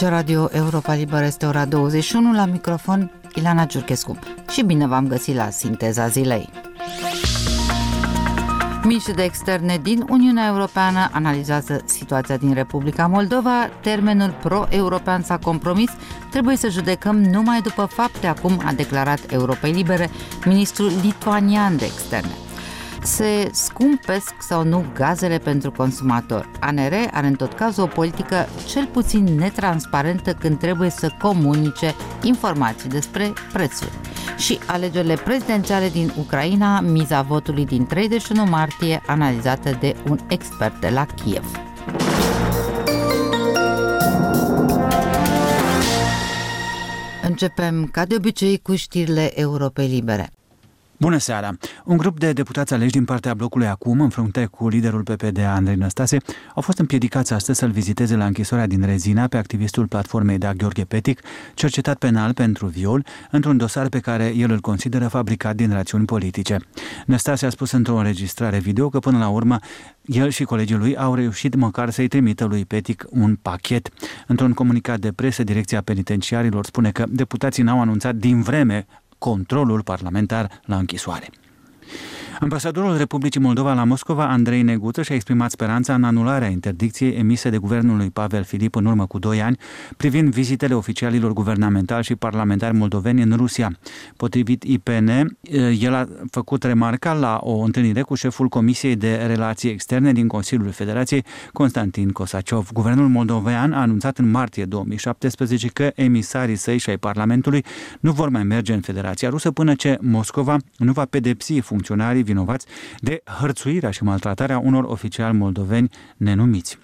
Aici Radio Europa Liberă, este ora 21, la microfon Ileana Giurchescu și bine v-am găsit la Sinteza Zilei. Miniștrii de externe din Uniunea Europeană analizează situația din Republica Moldova. Termenul pro-european s-a compromis. Trebuie să judecăm numai după fapte, acum a declarat Europei Libere ministrul lituanian de externe. Se scumpesc sau nu gazele pentru consumator? ANR are în tot cazul o politică cel puțin netransparentă când trebuie să comunice informații despre prețuri. Și alegerile prezidențiale din Ucraina, miza votului din 31 martie, analizată de un expert de la Kiev. Începem, ca de obicei, cu știrile Europei Libere. Bună seara! Un grup de deputați aleși din partea blocului Acum, în frunte cu liderul PPD, Andrei Năstase, au fost împiedicați astăzi să-l viziteze la închisoarea din Rezina pe activistul platformei Da Gheorghe Petic, cercetat penal pentru viol, într-un dosar pe care el îl consideră fabricat din rațiuni politice. Năstase a spus într-o înregistrare video că până la urmă el și colegii lui au reușit măcar să-i trimită lui Petic un pachet. Într-un comunicat de presă, Direcția Penitenciarilor spune că deputații n-au anunțat din vreme controlul parlamentar la închisoare. Ambasadorul Republicii Moldova la Moscova, Andrei Neguță, și-a exprimat speranța în anularea interdicției emise de guvernul lui Pavel Filip în urmă cu 2 ani privind vizitele oficialilor guvernamentali și parlamentari moldoveni în Rusia. Potrivit IPN, el a făcut remarca la o întâlnire cu șeful Comisiei de Relații Externe din Consiliul Federației, Constantin Kosaciov. Guvernul moldovean a anunțat în martie 2017 că emisarii săi și ai Parlamentului nu vor mai merge în Federația Rusă până ce Moscova nu va pedepsi funcționarii vinovați de hărțuirea și maltratarea unor oficiali moldoveni nenumiți.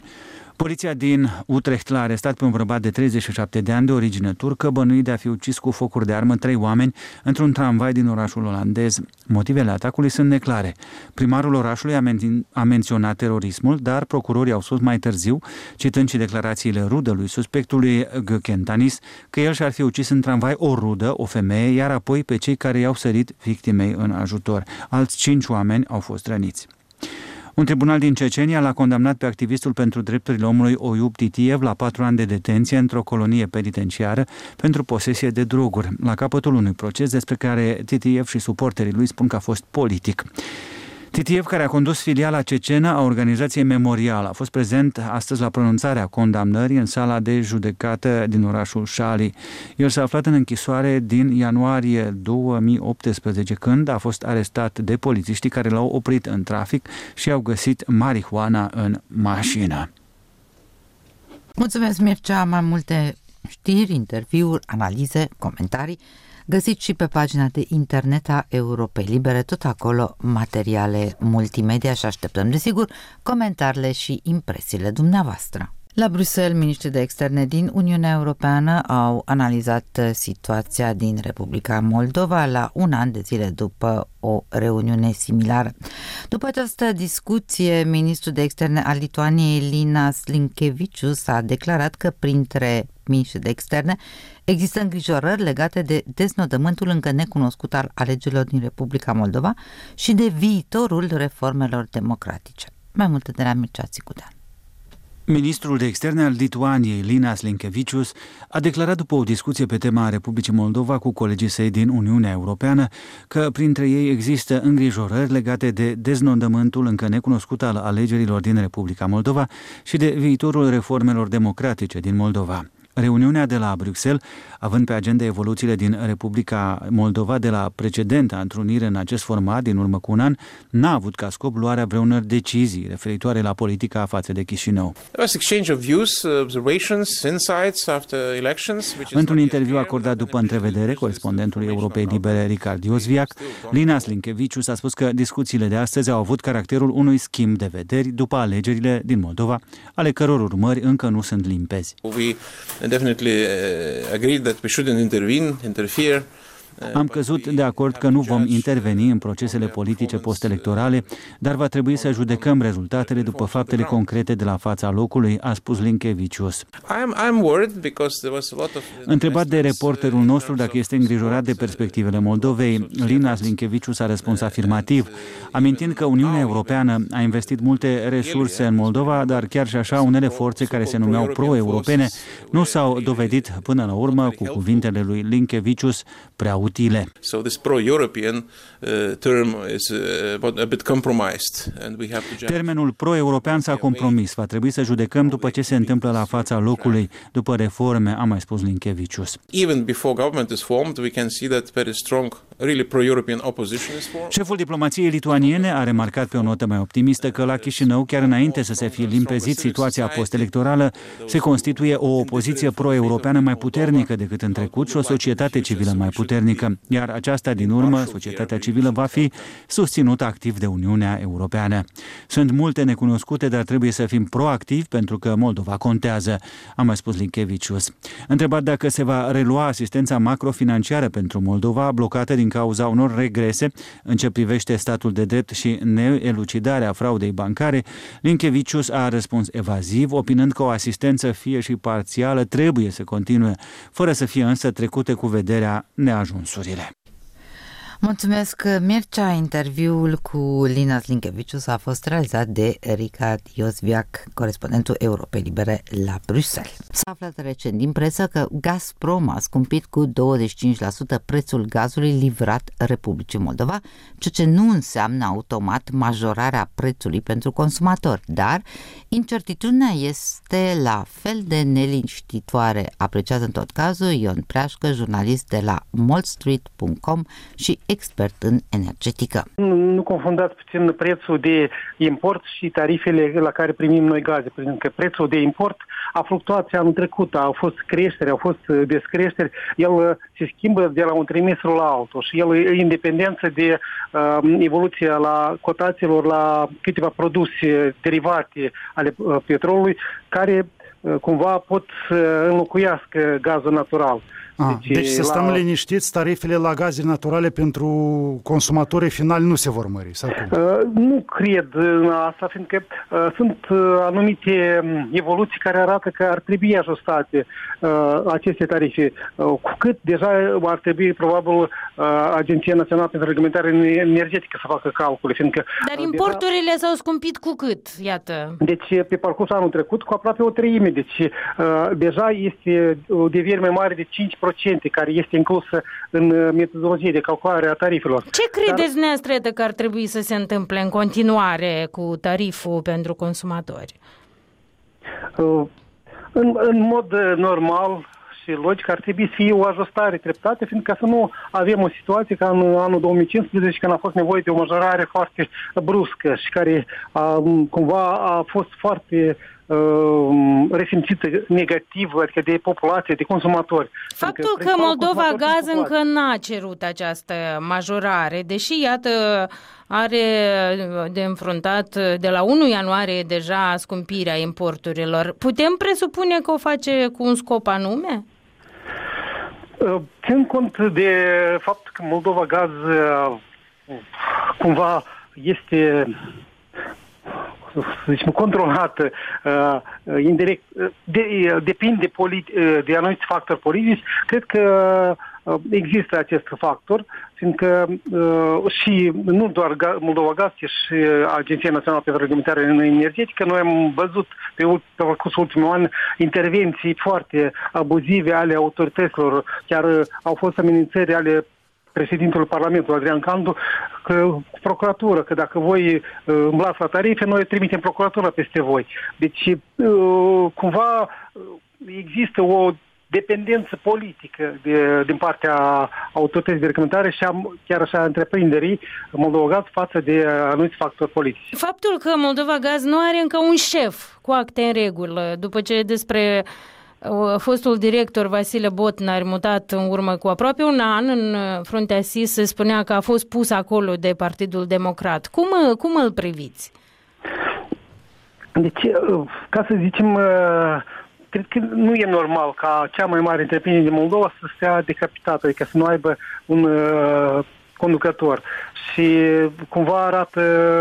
Poliția din Utrecht l-a arestat pe un bărbat de 37 de ani de origine turcă, bănuit de a fi ucis cu focuri de armă 3 oameni într-un tramvai din orașul olandez. Motivele atacului sunt neclare. Primarul orașului a menționat terorismul, dar procurorii au spus mai târziu, citând și declarațiile rudelui suspectului Gökentanis, că el și-ar fi ucis în tramvai o rudă, o femeie, iar apoi pe cei care i-au sărit victimei în ajutor. Alți 5 oameni au fost răniți. Un tribunal din Cecenia l-a condamnat pe activistul pentru drepturile omului Oyub Titiev la 4 ani de detenție într-o colonie penitenciară pentru posesie de droguri, la capătul unui proces despre care Titiev și suporterii lui spun că a fost politic. Titiev, care a condus filiala cecenă a organizației Memorial, a fost prezent astăzi la pronunțarea condamnării în sala de judecată din orașul Șali. El s-a aflat în închisoare din ianuarie 2018, când a fost arestat de polițiștii care l-au oprit în trafic și au găsit marihuana în mașină. Mulțumesc, Mircea! Mai multe știri, interviuri, analize, comentarii găsiți și pe pagina de internet a Europei Libere, tot acolo materiale multimedia și așteptăm, desigur, comentariile și impresiile dumneavoastră. La Bruxelles, miniștrii de externe din Uniunea Europeană au analizat situația din Republica Moldova la un an de zile după o reuniune similară. După această discuție, ministrul de externe al Lituaniei, Linas Linkevičius, a declarat că printre miniștrii de externe există îngrijorări legate de deznodământul încă necunoscut al alegerilor din Republica Moldova și de viitorul reformelor democratice. Mai multe de la Mircea Țicudean. Ministrul de externe al Lituaniei, Linas Linkevičius, a declarat după o discuție pe tema Republicii Moldova cu colegii săi din Uniunea Europeană că printre ei există îngrijorări legate de deznodământul încă necunoscut al alegerilor din Republica Moldova și de viitorul reformelor democratice din Moldova. Reuniunea de la Bruxelles, având pe agenda evoluțiile din Republica Moldova de la precedenta întrunire în acest format din urmă cu un an, n-a avut ca scop luarea vreunor decizii referitoare la politica față de Chișinău. Într-un interviu acordat după întrevedere corespondentului Europei Libere Richard Iosviac, Linas Linkevičius a spus că discuțiile de astăzi au avut caracterul unui schimb de vederi după alegerile din Moldova, ale căror urmări încă nu sunt limpezi. Definitely agreed that we shouldn't interfere Am căzut de acord că nu vom interveni în procesele politice postelectorale, dar va trebui să judecăm rezultatele după faptele concrete de la fața locului, a spus Linkevicius. Întrebat de reporterul nostru dacă este îngrijorat de perspectivele Moldovei, Linas Linkevicius a răspuns afirmativ, amintind că Uniunea Europeană a investit multe resurse în Moldova, dar chiar și așa unele forțe care se numeau pro-europene nu s-au dovedit până la urmă, cu cuvintele lui Linkevicius, prea utile. So this pro-European term is a bit compromised and we have to. Termenul pro-european s-a compromis. Va trebui să judecăm după ce se întâmplă la fața locului, după reforme, a mai spus Linkevicius. Even before government is formed, we can see that very strong, really pro-European opposition is formed. Șeful diplomației lituaniene a remarcat pe o notă mai optimistă că la Chișinău, chiar înainte să se fie limpezit situația postelectorală, se constituie o opoziție pro-europeană mai puternică decât în trecut și o societate civilă mai puternică, iar aceasta din urmă, societatea civilă, va fi susținută activ de Uniunea Europeană. Sunt multe necunoscute, dar trebuie să fim proactivi pentru că Moldova contează, a mai spus Linkevicius. Întrebat dacă se va relua asistența macrofinanciară pentru Moldova, blocată din cauza unor regrese în ce privește statul de drept și neelucidarea fraudei bancare, Linkevicius a răspuns evaziv, opinând că o asistență fie și parțială trebuie să continue, fără să fie însă trecute cu vederea neajunsurile. Mulțumesc, Mircea. Interviul cu Linas Linkevicius a fost realizat de Richard Iosviac, corespondentul Europei Libere la Bruxelles. S-a aflat recent din presă că Gazprom a scumpit cu 25% prețul gazului livrat Republicii Moldova, ceea ce nu înseamnă automat majorarea prețului pentru consumatori, dar incertitudinea este la fel de neliniștitoare, apreciază în tot cazul Ion Preașcă, jurnalist de la moldstreet.com și expert în energetică. Nu confundați puțin prețul de import și tarifele la care primim noi gaze, pentru că prețul de import a fluctuat anul trecut, au fost creșteri, au fost descreșteri, el se schimbă de la un trimestru la altul și el e independență de evoluția la cotațiilor la câteva produse derivate ale petrolului care cumva pot să înlocuiască gazul natural. Deci să stăm liniștiți, tarifele la gaze naturale pentru consumatorii finali nu se vor mări, sau cum? Nu cred asta, fiindcă sunt anumite evoluții care arată că ar trebui ajustate aceste tarife. Cu cât deja ar trebui, probabil, Agenția Națională pentru Reglementare Energetică să facă calcule, fiindcă... Dar importurile s-au scumpit cu cât, iată? Deci, pe parcursul anul trecut, cu aproape o treime. Deci, deja este o deviere mai mare de 5%, care este inclusă în metodologie de calculare a tarifelor. Ce credeți dumneavoastră că ar trebui să se întâmple în continuare cu tariful pentru consumatori? În mod normal și logic ar trebui să fie o ajustare treptată, fiindcă să nu avem o situație ca în anul 2015, când a fost nevoie de o majorare foarte bruscă și care cumva a fost foarte resimțită negativ, adică de populație, de consumatori. Faptul că Moldova Gaz încă n-a cerut această majorare, deși, iată, are de înfruntat de la 1 ianuarie deja scumpirea importurilor, putem presupune că o face cu un scop anume? Țin cont de faptul că Moldova Gaz cumva este controlată indirect, depinde de anumiți factori politici, cred că există acest factor, fiindcă și nu doar Moldova Gaz, ci și Agenția Națională pentru Reglementare Energetică, noi am văzut pe parcursul ultimului an intervenții foarte abuzive ale autorităților, chiar au fost amenințări ale președintele Parlamentului, Adrian Candu, cu procuratură, că dacă voi îmblați la tarife, noi trimitem procuratura peste voi. Deci, cumva, există o dependență politică din partea autorității de reglementare și chiar așa întreprinderii Moldova Gaz față de anumiți factori politici. Faptul că Moldova Gaz nu are încă un șef cu acte în regulă, după ce despre fostul director Vasile Botnar, mutat în urmă cu aproape un an în fruntea SIS, se spunea că a fost pus acolo de Partidul Democrat. Cum îl priviți? Deci, ca să zicem, cred că nu e normal ca cea mai mare întreprindere din Moldova să stea decapitată, adică să nu aibă un conducător. Și cumva arată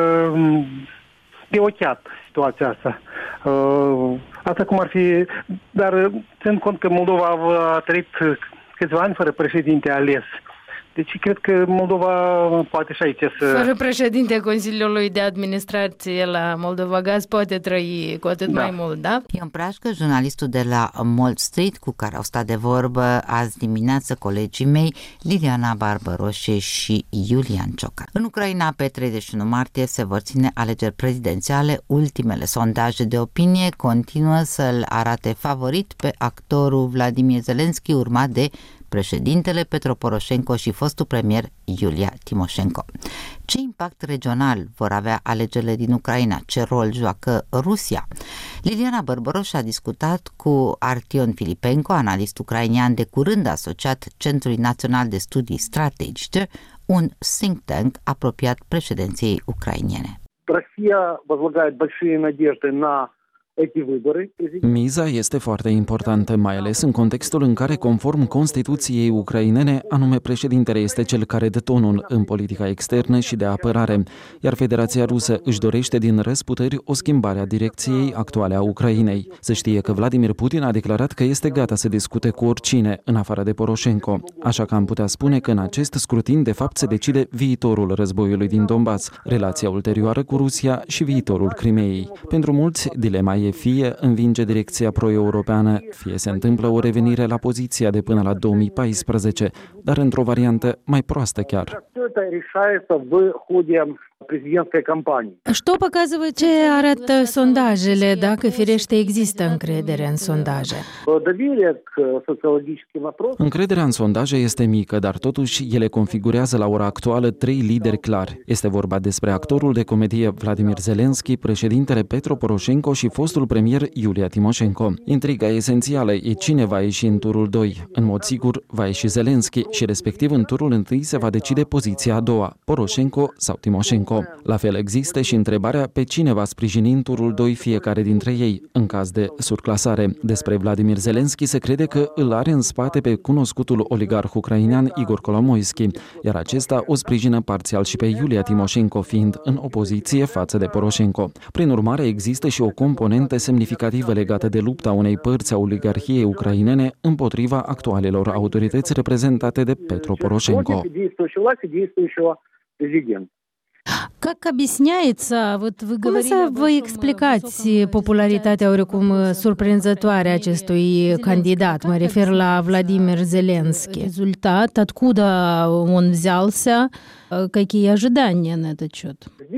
deocheat situația asta. Asta cum ar fi... Dar țin cont că Moldova a trăit câțiva ani fără președinte ales. Deci cred că Moldova poate și aici să... Fără președinte Consiliului de Administrație la Moldova Gaz poate trăi cu atât mai mult, da? Ion Prașcă, jurnalistul de la Mall Street, cu care au stat de vorbă azi dimineață colegii mei Liliana Barbaroșe și Iulian Ciocan. În Ucraina, pe 31 martie, se vor ține alegeri prezidențiale. Ultimele sondaje de opinie continuă să-l arate favorit pe actorul Vladimir Zelenski, urmat de președintele Petro Poroșenko și fostul premier Iulia Timoșenko. Ce impact regional vor avea alegerile din Ucraina? Ce rol joacă Rusia? Liliana Bărbăroș a discutat cu Artion Filipenko, analist ucrainian de curând asociat Centrului Național de Studii Strategice, un think tank apropiat președinției ucrainiene. Rusia возлагает большие надежды на Miza este foarte importantă, mai ales în contextul în care, conform Constituției ucrainene, anume președintele este cel care dă tonul în politica externă și de apărare, iar Federația Rusă își dorește din răsputeri o schimbare a direcției actuale a Ucrainei. Se știe că Vladimir Putin a declarat că este gata să discute cu oricine, în afară de Poroșenko, așa că am putea spune că în acest scrutin de fapt se decide viitorul războiului din Donbass, relația ulterioară cu Rusia și viitorul Crimeei. Pentru mulți, dilema e fie învinge direcția pro-europeană, fie se întâmplă o revenire la poziția de până la 2014, dar într-o variantă mai proastă chiar. Что показывает, ce arată sondajele, dacă firește există încredere în sondaje? Încrederea în sondaje este mică, dar totuși ele configurează la ora actuală 3 lideri clari. Este vorba despre actorul de comedie Vladimir Zelenski, președintele Petro Poroșenko și fostul premier Iulia Timoșenko. Intriga esențială e cine va ieși în turul 2. În mod sigur va ieși Zelenski și respectiv în turul 1 se va decide poziția a doua, Poroșenko sau Timoșenko. La fel există și întrebarea pe cine va sprijini în turul 2 fiecare dintre ei, în caz de surclasare. Despre Vladimir Zelenski se crede că îl are în spate pe cunoscutul oligarh ucrainean Igor Kolomoisky, iar acesta o sprijină parțial și pe Iulia Timoșenko, fiind în opoziție față de Poroșenko. Prin urmare, există și o componentă semnificativă legată de lupta unei părți a oligarhiei ucrainene împotriva actualelor autorități reprezentate de Petro Poroșenko. Cum să vă explicați popularitatea oricum surprinzătoare a acestui candidat? Mă refer la Vladimir Zelenski. Результат, откуда он взялся, какие ожидания на этот счет?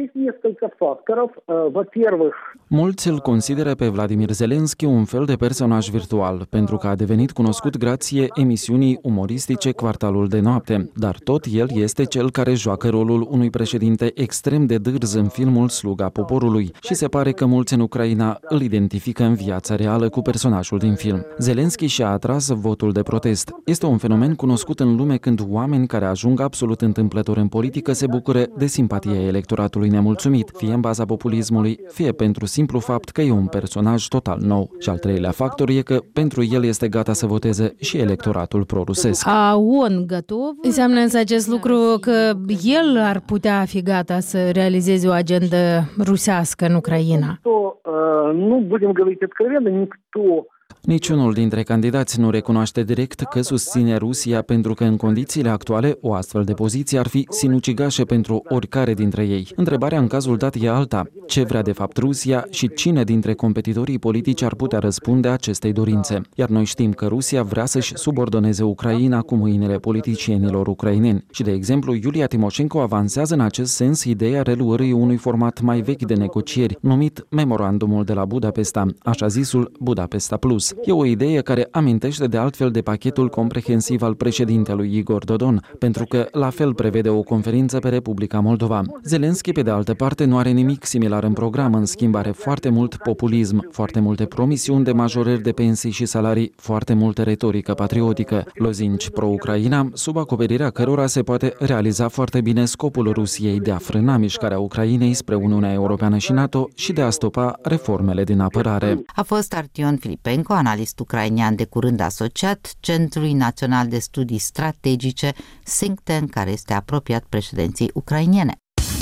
Mulți îl consideră pe Vladimir Zelenski un fel de personaj virtual, pentru că a devenit cunoscut grație emisiunii umoristice Quartalul de noapte, dar tot el este cel care joacă rolul unui președinte extrem de dârz în filmul Sluga poporului și se pare că mulți în Ucraina îl identifică în viața reală cu personajul din film. Zelenski și-a atras votul de protest. Este un fenomen cunoscut în lume când oameni care ajung absolut întâmplător în politică se bucură de simpatia electoratului nemulțumit, fie în baza populismului, fie pentru simplu fapt că e un personaj total nou. Și al treilea factor e că pentru el este gata să voteze și electoratul pro-rusesc. Înseamnă însă acest lucru că el ar putea fi gata să realizeze o agendă rusească în Ucraina? Nu будем говорить откровенно, никто. Niciunul dintre candidați nu recunoaște direct că susține Rusia pentru că în condițiile actuale o astfel de poziție ar fi sinucigașă pentru oricare dintre ei. Întrebarea în cazul dat e alta. Ce vrea de fapt Rusia și cine dintre competitorii politici ar putea răspunde acestei dorințe? Iar noi știm că Rusia vrea să-și subordoneze Ucraina cu mâinile politicienilor ucraineni. Și de exemplu, Iulia Timoșenko avansează în acest sens ideea reluării unui format mai vechi de negocieri, numit Memorandumul de la Budapesta, așa zisul Budapesta Plus. E o idee care amintește de altfel de pachetul comprehensiv al președintelui Igor Dodon, pentru că la fel prevede o conferință pe Republica Moldova. Zelenski, pe de altă parte, nu are nimic similar în program, în schimb are foarte mult populism, foarte multe promisiuni de majorări de pensii și salarii, foarte multă retorică patriotică, lozinci pro-Ucraina, sub acoperirea cărora se poate realiza foarte bine scopul Rusiei de a frâna mișcarea Ucrainei spre Uniunea Europeană și NATO și de a stopa reformele din apărare. A fost Artion Filipenko, Timoșenko, analist ucrainian de curând asociat Centrului Național de Studii Strategice, think tank care este apropiat președinției ucrainiene.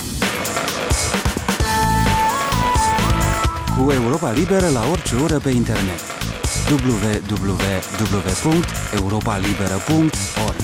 Cu Europa Liberă la orice oră pe internet. www.europalibera.org.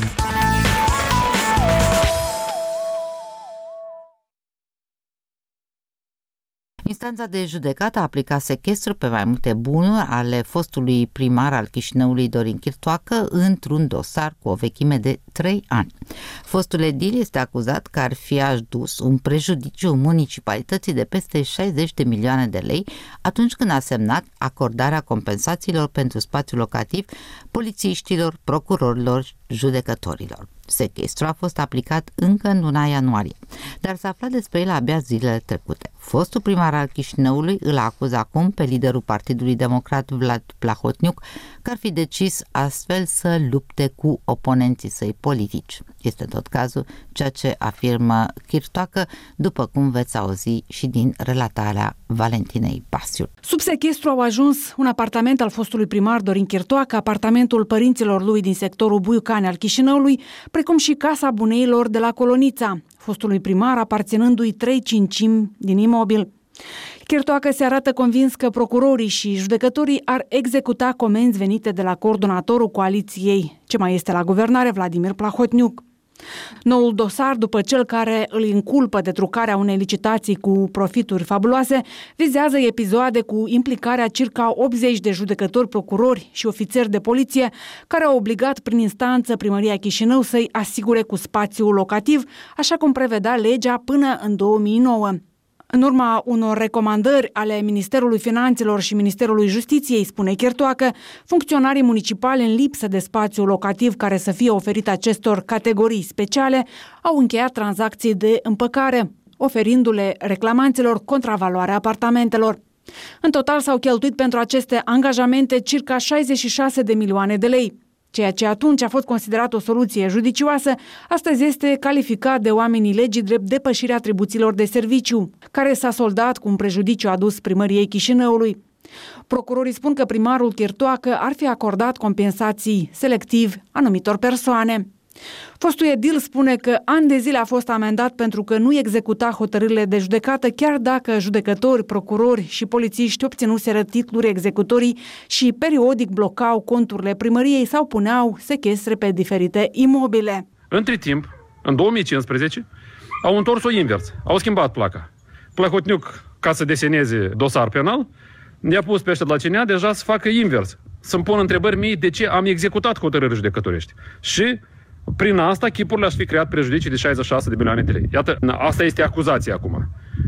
Instanța de judecată a aplicat sechestru pe mai multe bunuri ale fostului primar al Chișinăului Dorin Chirtoacă într-un dosar cu o vechime de 3 ani. Fostul edil este acuzat că ar fi adus un prejudiciu municipalității de peste 60 de milioane de lei atunci când a semnat acordarea compensațiilor pentru spațiu locativ polițiștilor, procurorilor, judecătorilor. Sechestru a fost aplicat încă în luna ianuarie, dar s-a aflat despre el abia zilele trecute. Fostul primar al Chișinăului îl acuză acum pe liderul Partidului Democrat Vlad Plahotniuc că ar fi decis astfel să lupte cu oponenții săi politici. Este tot cazul ceea ce afirmă Chirtoacă, după cum veți auzi și din relatarea Valentinei Pasiu. Sub sechestru au ajuns un apartament al fostului primar Dorin Chirtoacă, apartamentul părinților lui din sectorul Buiucani al Chișinăului, precum și casa buneilor de la Colonița, fostului primar aparținându-i 3/5 din imobil. Chirtoacă se arată convins că procurorii și judecătorii ar executa comenzi venite de la coordonatorul coaliției, ce mai este la guvernare, Vladimir Plahotniuc. Noul dosar, după cel care îl inculpă de trucarea unei licitații cu profituri fabuloase, vizează episoade cu implicarea circa 80 de judecători, procurori și ofițeri de poliție, care au obligat prin instanță Primăria Chișinău să-i asigure cu spațiu locativ, așa cum prevedea legea până în 2009. În urma unor recomandări ale Ministerului Finanțelor și Ministerului Justiției, spune Chirtoacă, funcționarii municipali în lipsă de spațiu locativ care să fie oferit acestor categorii speciale au încheiat tranzacții de împăcare, oferindu-le reclamanților contravaloarea apartamentelor. În total s-au cheltuit pentru aceste angajamente circa 66 de milioane de lei. Ceea ce atunci a fost considerat o soluție judicioasă, astăzi este calificat de oamenii legii drept depășirea atribuțiilor de serviciu, care s-a soldat cu un prejudiciu adus primăriei Chișinăului. Procurorii spun că primarul Chirtoacă ar fi acordat compensații selectiv anumitor persoane. Fostul edil spune că ani de zile a fost amendat pentru că nu executa hotărârile de judecată, chiar dacă judecători, procurori și polițiști obținuseră titluri executorii și periodic blocau conturile primăriei sau puneau sechestre pe diferite imobile. Între timp, în 2015, au întors-o invers, au schimbat placa. Plahotniuc, ca să deseneze dosar penal, ne-a pus pe ăștia de la CNA deja să facă invers. Să-mi pun întrebări mie de ce am executat hotărâri judecătorești. Și prin asta, chipurile aș fi creat prejudicii de 66 de milioane de lei. Iată, asta este acuzația acum.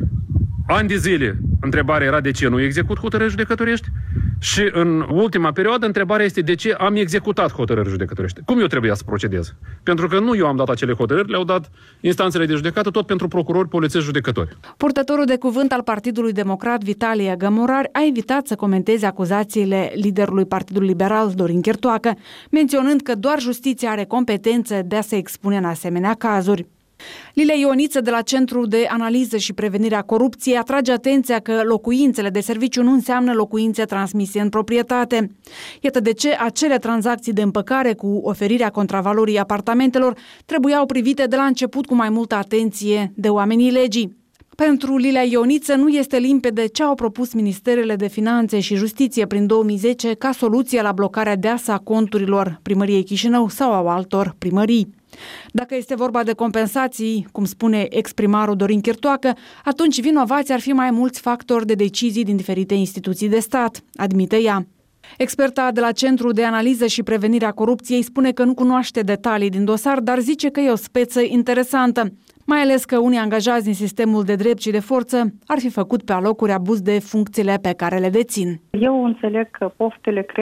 Ani de zile, întrebarea era de ce nu execut hotărâri judecătorești și în ultima perioadă, întrebarea este de ce am executat hotărâri judecătorești. Cum eu trebuia să procedez? Pentru că nu eu am dat acele hotărâri, le-au dat instanțele de judecată, tot pentru procurori, polițiști, judecători. Purtătorul de cuvânt al Partidului Democrat, Vitalie Gămurari, a evitat să comenteze acuzațiile liderului Partidului Liberal, Dorin Chirtoacă, menționând că doar justiția are competență de a se expune în asemenea cazuri. Lilia Ioniță de la Centrul de Analiză și Prevenire a Corupției atrage atenția că locuințele de serviciu nu înseamnă locuințe transmise în proprietate. Iată de ce acele tranzacții de împăcare cu oferirea contravalorii apartamentelor trebuiau privite de la început cu mai multă atenție de oamenii legii. Pentru Lilia Ioniță nu este limpede ce au propus Ministerele de Finanțe și Justiție prin 2010 ca soluție la blocarea deasă a conturilor Primăriei Chișinău sau a altor primării. Dacă este vorba de compensații, cum spune ex-primarul Dorin Chirtoacă, atunci vinovații ar fi mai mulți factori de decizii din diferite instituții de stat, admite ea. Experta de la Centrul de Analiză și Prevenire a Corupției spune că nu cunoaște detalii din dosar, dar zice că e o speță interesantă, mai ales că unii angajați din sistemul de drept și de forță ar fi făcut pe alocuri abuz de funcțiile pe care le dețin. Eu înțeleg că poftele cresc,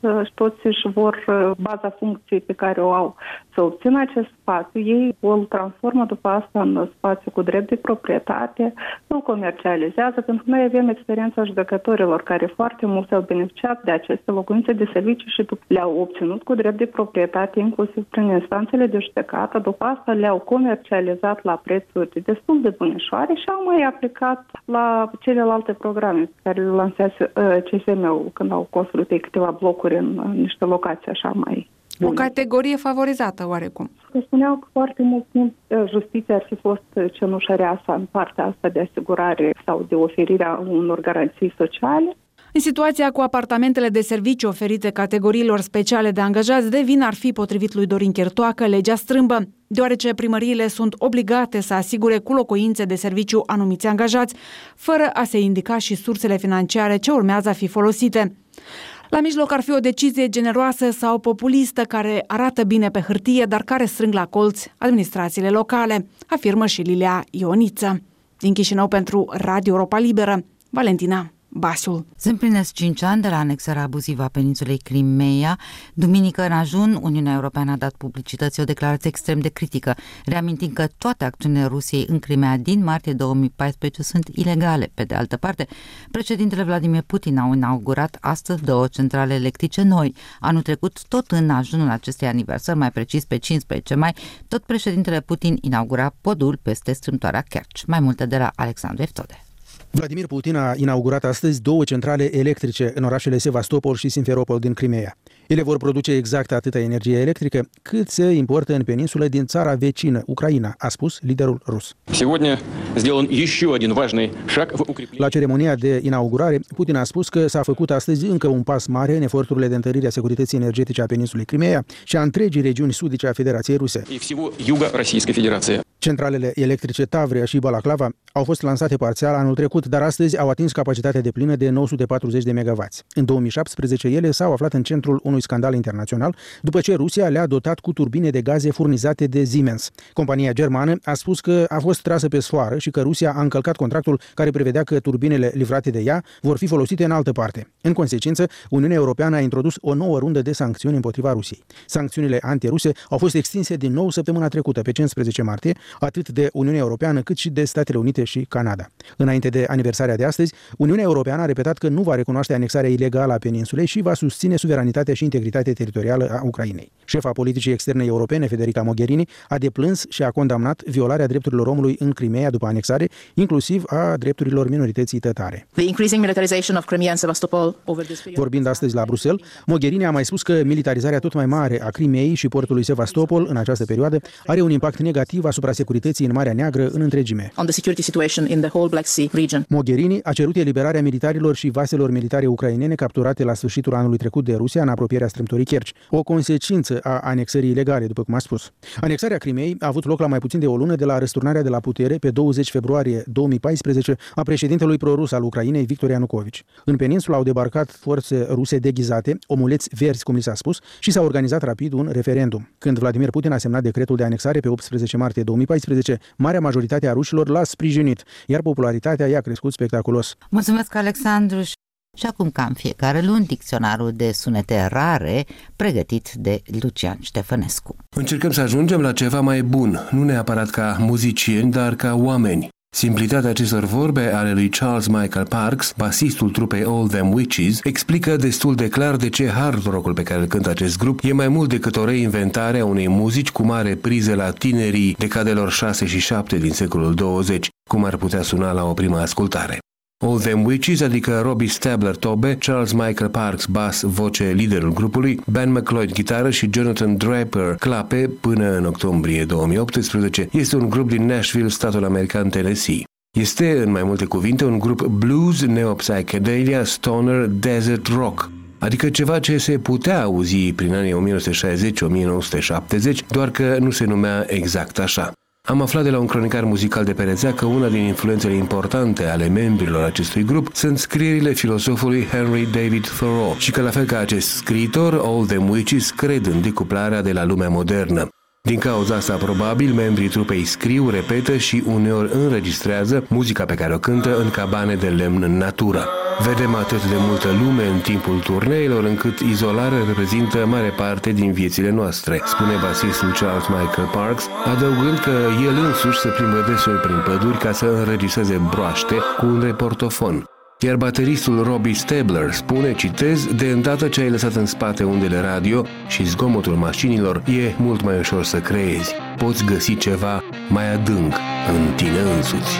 își vor baza funcției pe care o au să obțină acest spațiu. Ei îl transformă după asta în spațiu cu drept de proprietate, îl comercializează, pentru că noi avem experiența judecătorilor care foarte mult au beneficiat de aceste locuințe de serviciu și le-au obținut cu drept de proprietate, inclusiv prin instanțele de judecată. După asta le-au comercializat la prețuri destul de bunișoare și au mai aplicat la celelalte programe pe care le lansează CSM-ul când au construit câteva blocuri în niște locații așa mai bune. O categorie favorizată, oarecum. Spuneau că foarte mult timp justiția ar fi fost cenușăreasa în partea asta de asigurare sau de oferirea unor garanții sociale. În situația cu apartamentele de serviciu oferite categoriilor speciale de angajați, de vină ar fi, potrivit lui Dorin Chertoacă, legea strâmbă, deoarece primăriile sunt obligate să asigure cu locuințe de serviciu anumiți angajați, fără a se indica și sursele financiare ce urmează a fi folosite. La mijloc ar fi o decizie generoasă sau populistă care arată bine pe hârtie, dar care strâng la colț administrațiile locale, afirmă și Lilia Ioniță. Din Chișinău pentru Radio Europa Liberă, Valentina Basul. Se împlinesc 5 ani de la anexarea abuzivă a peninsulei Crimeea. Duminică, în ajun, Uniunea Europeană a dat publicității o declarație extrem de critică, reamintind că toate acțiunile Rusiei în Crimeea din martie 2014 sunt ilegale. Pe de altă parte, președintele Vladimir Putin a inaugurat astăzi 2 centrale electrice noi. Anul trecut, tot în ajunul acestei aniversări, mai precis pe 15 mai, tot președintele Putin inaugura podul peste strâmtoarea Kerch. Mai multe de la Alexandru Eftode. Vladimir Putin a inaugurat astăzi 2 centrale electrice în orașele Sevastopol și Simferopol din Crimeea. Ele vor produce exact atâta energie electrică cât se importă în peninsulă din țara vecină, Ucraina, a spus liderul rus. La ceremonia de inaugurare, Putin a spus că s-a făcut astăzi încă un pas mare în eforturile de întărire a securității energetice a peninsulei Crimeea și a întregii regiuni sudice a Federației Ruse. Centralele electrice Tavria și Balaclava au fost lansate parțial anul trecut, dar astăzi au atins capacitatea deplină de 940 de MW. În 2017, ele s-au aflat în centrul unui scandal internațional, după ce Rusia le-a dotat cu turbine de gaze furnizate de Siemens. Compania germană a spus că a fost trasă pe sfoară și că Rusia a încălcat contractul care prevedea că turbinele livrate de ea vor fi folosite în altă parte. În consecință, Uniunea Europeană a introdus o nouă rundă de sancțiuni împotriva Rusiei. Sancțiunile antiruse au fost extinse din nou săptămâna trecută, pe 15 martie, atât de Uniunea Europeană cât și de Statele Unite și Canada. Înainte de aniversarea de astăzi, Uniunea Europeană a repetat că nu va recunoaște anexarea ilegală a peninsulei și va susține suveranitatea și integritatea teritorială a Ucrainei. Șefa politicii externe europene, Federica Mogherini, a deplâns și a condamnat violarea drepturilor omului în Crimeea după anexare, inclusiv a drepturilor minorității tătare. Vorbind astăzi la Bruxelles, Mogherini a mai spus că militarizarea tot mai mare a Crimeei și portului Sevastopol în această perioadă are un impact negativ asupra securității în Marea Neagră în întregime. Mogherini a cerut eliberarea militarilor și vaselor militare ucrainene capturate la sfârșitul anului trecut de Rusia în apropierea strâmtorii Kerch, o consecință a anexării ilegale, după cum a spus. Anexarea Crimeei a avut loc la mai puțin de o lună de la răsturnarea de la putere pe 20 februarie 2014 a președintelui prorus al Ucrainei, Victor Ianukovici. În peninsula au debarcat forțe ruse deghizate, omuleți verzi, cum li s-a spus, și s-a organizat rapid un referendum. Când Vladimir Putin a semnat decretul de anexare pe 18 martie 2014, marea majoritate a rușilor l-a sprijinit, iar popularitatea i-a crescut spectaculos. Mulțumesc, Alexandru! Și acum, ca în fiecare luni, dicționarul de sunete rare pregătit de Lucian Ștefănescu. Încercăm să ajungem la ceva mai bun, nu neapărat ca muzicieni, dar ca oameni. Simplitatea acestor vorbe ale lui Charles Michael Parks, basistul trupei All Them Witches, explică destul de clar de ce hard rock-ul pe care îl cântă acest grup e mai mult decât o reinventare a unei muzici cu mare priză la tinerii decadelor 6 și 7 din secolul 20, cum ar putea suna la o primă ascultare. All Them Witches, adică Robbie Stabler tobe, Charles Michael Parks bass, voce, liderul grupului, Ben McLeod gitară și Jonathan Draper clape până în octombrie 2018, este un grup din Nashville, statul american Tennessee. Este, în mai multe cuvinte, un grup blues, neo-psychedelia, stoner, desert rock, adică ceva ce se putea auzi prin anii 1960-1970, doar că nu se numea exact așa. Am aflat de la un cronicar muzical de pe rețea că una din influențele importante ale membrilor acestui grup sunt scrierile filosofului Henry David Thoreau și că, la fel ca acest scriitor, All Them Witches cred în decuplarea de la lumea modernă. Din cauza asta, probabil, membrii trupei scriu, repetă și uneori înregistrează muzica pe care o cântă în cabane de lemn în natură. Vedem atât de multă lume în timpul turneilor, încât izolarea reprezintă mare parte din viețile noastre, spune basistul Charles Michael Parks, adăugând că el însuși se plimbă deseori prin păduri ca să înregistreze broaște cu un reportofon. Iar bateristul Robbie Stabler spune, citez, de îndată ce ai lăsat în spate undele radio și zgomotul mașinilor, e mult mai ușor să creezi. Poți găsi ceva mai adânc în tine însuți.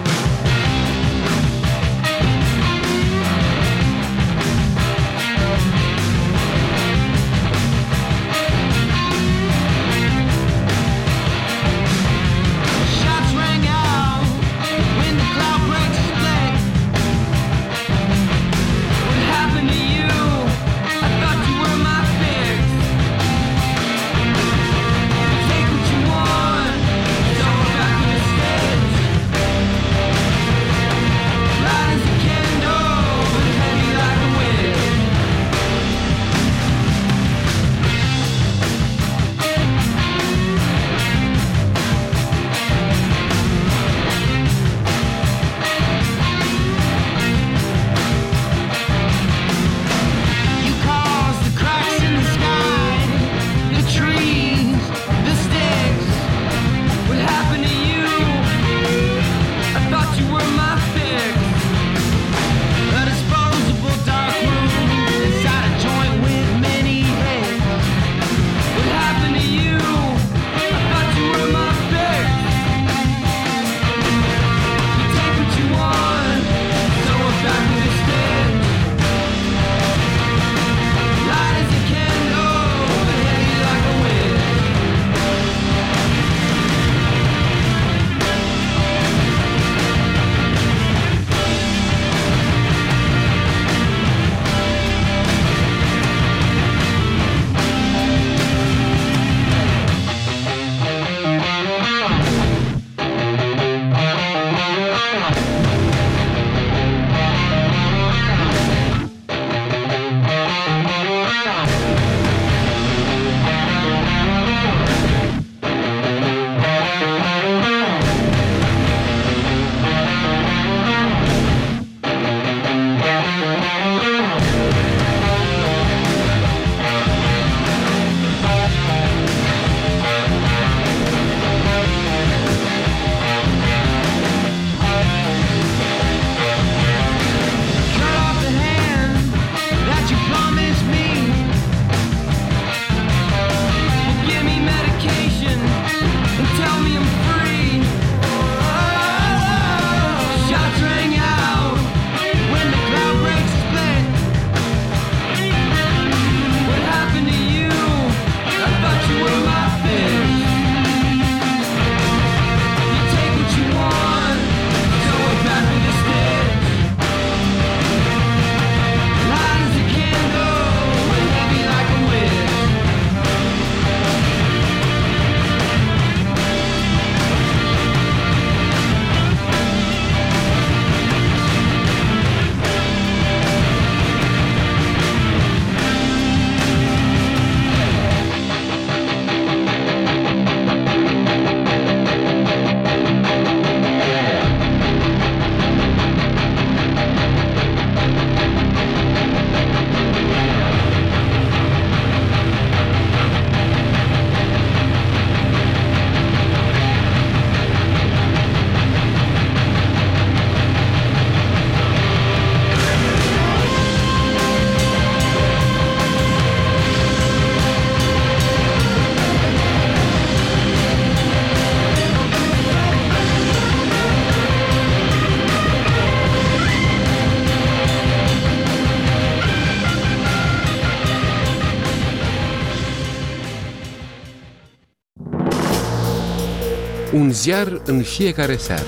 Un ziar în fiecare seară.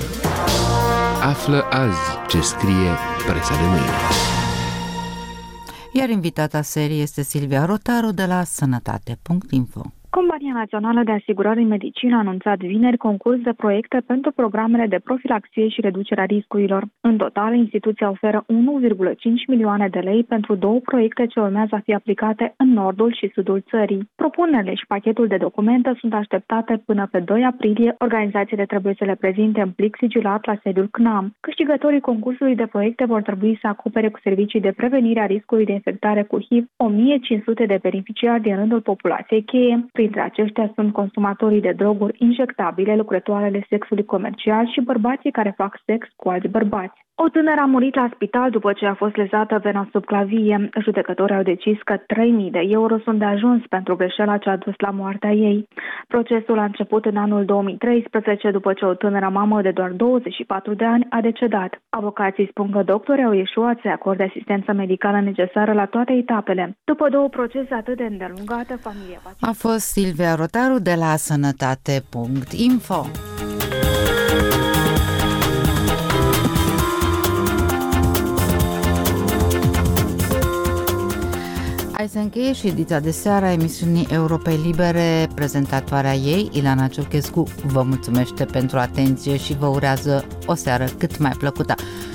Află azi ce scrie presa de mâine. Iar invitata serii este Silvia Rotaru de la Sănătate.info. Con Maria Națională de Asigurări în Medicină a anunțat vineri concurs de proiecte pentru programele de profilaxie și reducerea riscurilor. În total, instituția oferă 1,5 milioane de lei pentru 2 proiecte ce urmează a fi aplicate în nordul și sudul țării. Propunerile și pachetul de documente sunt așteptate până pe 2 aprilie. Organizațiile trebuie să le prezinte în plic sigilat la sediul CNAM. Câștigătorii concursului de proiecte vor trebui să acopere cu servicii de prevenire a riscului de infectare cu HIV 1500 de beneficiari din rândul populației cheie. Printre aceștia sunt consumatorii de droguri injectabile, lucrătoarele sexului comercial și bărbații care fac sex cu alți bărbați. O tânără a murit la spital după ce a fost lezată vena subclavie. Judecătorii au decis că 3.000 de euro sunt de ajuns pentru greșeala ce a dus la moartea ei. Procesul a început în anul 2013 după ce o tânără mamă de doar 24 de ani a decedat. Avocații spun că doctorii au ieșuat să acorde asistență medicală necesară la toate etapele. După 2 procese atât de îndelungate, familia pacientului. A fost Silvia Rotaru de la sănătate.info. Hai să încheie și ediția de seară a emisiunii Europei Libere. Prezentatoarea ei, Ilana Ciorchescu, vă mulțumește pentru atenție și vă urează o seară cât mai plăcută.